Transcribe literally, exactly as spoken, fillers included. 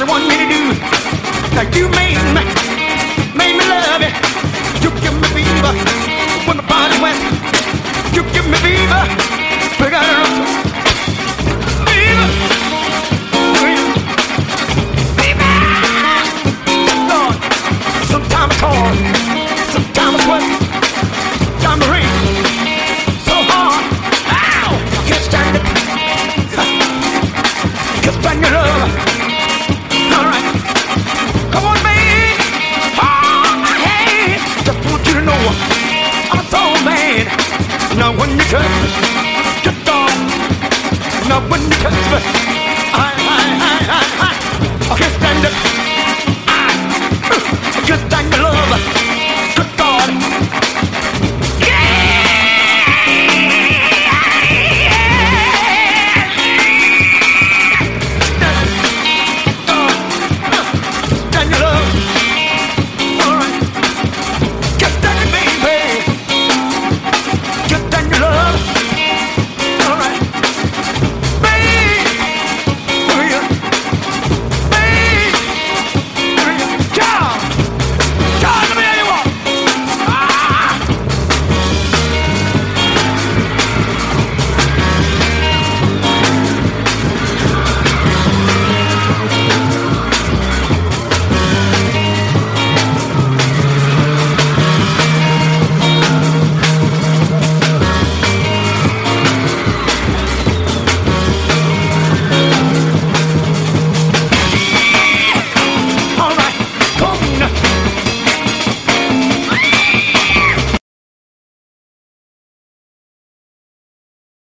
want me to do. Now you made me, made me love you. You give me fever when my body's wet. You give me fever, we got it up. Fever, fever. Lord, sometimes it's hard, sometimes it's wet, sometimes it rains so hard. Ow, I can't stand it. Can't stand your love. All right, come on, baby. Oh, hey, just want you to know I'm so mad. Now when you touch me, just gone. Now when you touch me, I, I, I, I, I, I can't stand it.